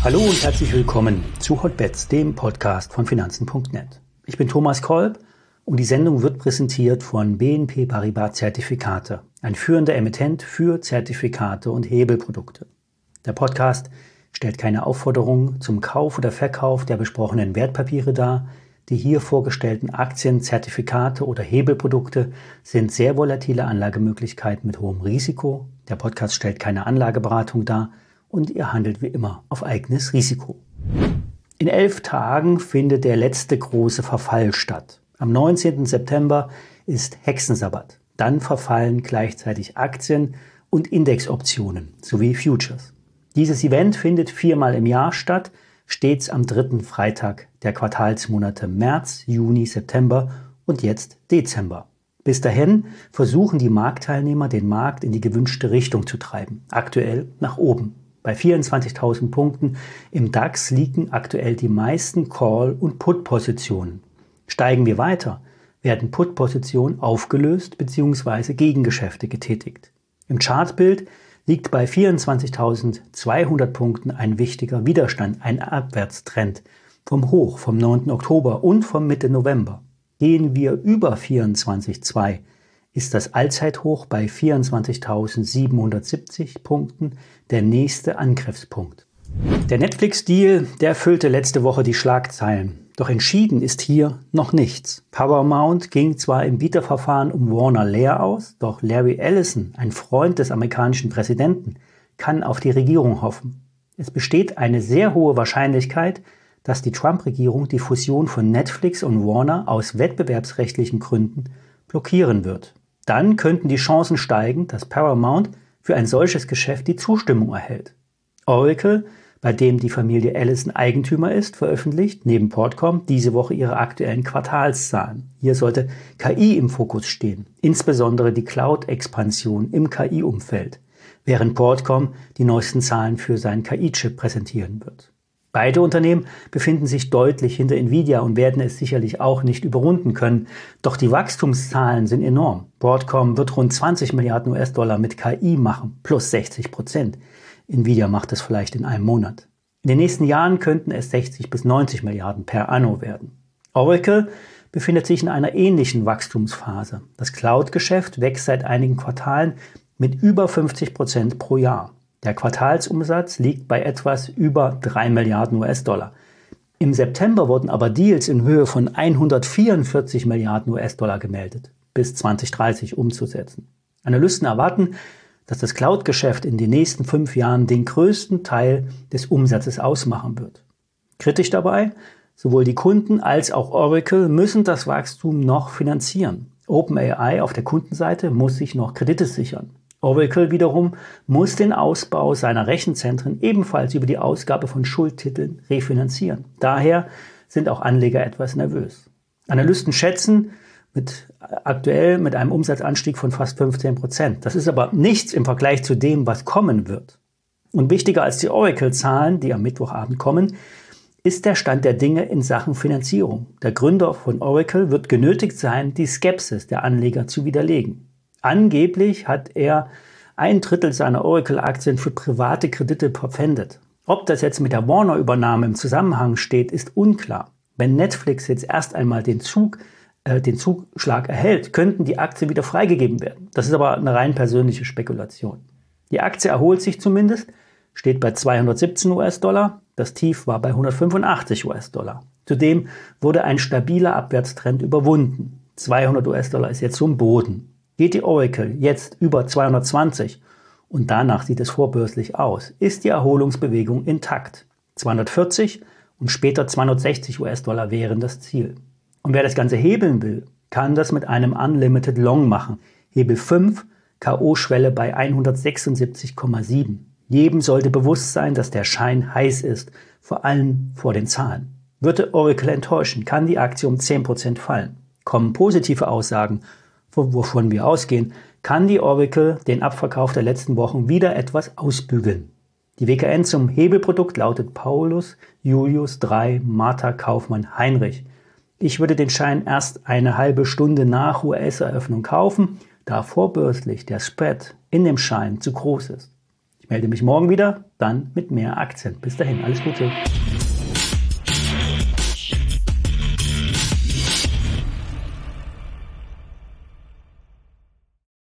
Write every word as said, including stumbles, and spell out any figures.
Hallo und herzlich willkommen zu Hotbets, dem Podcast von Finanzen punkt net. Ich bin Thomas Kolb und die Sendung wird präsentiert von B N P Paribas Zertifikate, ein führender Emittent für Zertifikate und Hebelprodukte. Der Podcast stellt keine Aufforderung zum Kauf oder Verkauf der besprochenen Wertpapiere dar. Die hier vorgestellten Aktien, Zertifikate oder Hebelprodukte sind sehr volatile Anlagemöglichkeiten mit hohem Risiko. Der Podcast stellt keine Anlageberatung dar und ihr handelt wie immer auf eigenes Risiko. In elf Tagen findet der letzte große Verfall statt. Am neunzehnten September ist Hexensabbat. Dann verfallen gleichzeitig Aktien und Indexoptionen sowie Futures. Dieses Event findet viermal im Jahr statt, stets am dritten Freitag der Quartalsmonate März, Juni, September und jetzt Dezember. Bis dahin versuchen die Marktteilnehmer, den Markt in die gewünschte Richtung zu treiben, aktuell nach oben. Bei vierundzwanzigtausend Punkten im DAX liegen aktuell die meisten Call- und Put-Positionen. Steigen wir weiter, werden Put-Positionen aufgelöst bzw. Gegengeschäfte getätigt. Im Chartbild liegt bei vierundzwanzigtausendzweihundert Punkten ein wichtiger Widerstand, ein Abwärtstrend vom Hoch vom neunten Oktober und vom Mitte November. Gehen wir über vierundzwanzig Komma zwei, ist das Allzeithoch bei vierundzwanzigtausendsiebenhundertsiebzig Punkten der nächste Angriffspunkt. Der Netflix-Deal, der füllte letzte Woche die Schlagzeilen. Doch entschieden ist hier noch nichts. Paramount ging zwar im Bieterverfahren um Warner leer aus, doch Larry Ellison, ein Freund des amerikanischen Präsidenten, kann auf die Regierung hoffen. Es besteht eine sehr hohe Wahrscheinlichkeit, dass die Trump-Regierung die Fusion von Netflix und Warner aus wettbewerbsrechtlichen Gründen blockieren wird. Dann könnten die Chancen steigen, dass Paramount für ein solches Geschäft die Zustimmung erhält. Oracle, bei dem die Familie Ellison Eigentümer ist, veröffentlicht neben Broadcom diese Woche ihre aktuellen Quartalszahlen. Hier sollte K I im Fokus stehen, insbesondere die Cloud-Expansion im K I-Umfeld, während Broadcom die neuesten Zahlen für seinen K I-Chip präsentieren wird. Beide Unternehmen befinden sich deutlich hinter Nvidia und werden es sicherlich auch nicht überrunden können. Doch die Wachstumszahlen sind enorm. Broadcom wird rund zwanzig Milliarden U S-Dollar mit K I machen, plus sechzig Prozent. Nvidia macht das vielleicht in einem Monat. In den nächsten Jahren könnten es sechzig bis neunzig Milliarden per anno werden. Oracle befindet sich in einer ähnlichen Wachstumsphase. Das Cloud-Geschäft wächst seit einigen Quartalen mit über fünfzig Prozent pro Jahr. Der Quartalsumsatz liegt bei etwas über drei Milliarden U S-Dollar. Im September wurden aber Deals in Höhe von hundertvierundvierzig Milliarden U S-Dollar gemeldet, bis zwanzig dreißig umzusetzen. Analysten erwarten, dass das Cloud-Geschäft in den nächsten fünf Jahren den größten Teil des Umsatzes ausmachen wird. Kritisch dabei, sowohl die Kunden als auch Oracle müssen das Wachstum noch finanzieren. OpenAI auf der Kundenseite muss sich noch Kredite sichern. Oracle wiederum muss den Ausbau seiner Rechenzentren ebenfalls über die Ausgabe von Schuldtiteln refinanzieren. Daher sind auch Anleger etwas nervös. Analysten schätzen mit, aktuell mit einem Umsatzanstieg von fast fünfzehn Prozent. Das ist aber nichts im Vergleich zu dem, was kommen wird. Und wichtiger als die Oracle-Zahlen, die am Mittwochabend kommen, ist der Stand der Dinge in Sachen Finanzierung. Der Gründer von Oracle wird genötigt sein, die Skepsis der Anleger zu widerlegen. Angeblich hat er ein Drittel seiner Oracle-Aktien für private Kredite verpfändet. Ob das jetzt mit der Warner-Übernahme im Zusammenhang steht, ist unklar. Wenn Netflix jetzt erst einmal den Zug, äh, den Zuschlag erhält, könnten die Aktien wieder freigegeben werden. Das ist aber eine rein persönliche Spekulation. Die Aktie erholt sich zumindest, steht bei zweihundertsiebzehn U S-Dollar. Das Tief war bei hundertfünfundachtzig U S-Dollar. Zudem wurde ein stabiler Abwärtstrend überwunden. zweihundert U S-Dollar ist jetzt zum Boden. Geht die Oracle jetzt über zweihundertzwanzig und danach sieht es vorbörslich aus, ist die Erholungsbewegung intakt. zweihundertvierzig und später zweihundertsechzig U S-Dollar wären das Ziel. Und wer das Ganze hebeln will, kann das mit einem Unlimited Long machen. Hebel fünf, K O-Schwelle bei hundertsechsundsiebzig Komma sieben. Jedem sollte bewusst sein, dass der Schein heiß ist, vor allem vor den Zahlen. Würde Oracle enttäuschen, kann die Aktie um zehn Prozent fallen. Kommen positive Aussagen, wovon wir ausgehen, kann die Oracle den Abverkauf der letzten Wochen wieder etwas ausbügeln. Die W K N zum Hebelprodukt lautet Paulus, Julius, drei, Martha, Kaufmann, Heinrich. Ich würde den Schein erst eine halbe Stunde nach U S-Eröffnung kaufen, da vorbörslich der Spread in dem Schein zu groß ist. Ich Melde mich morgen wieder, dann mit mehr Aktien. Bis dahin, alles Gute.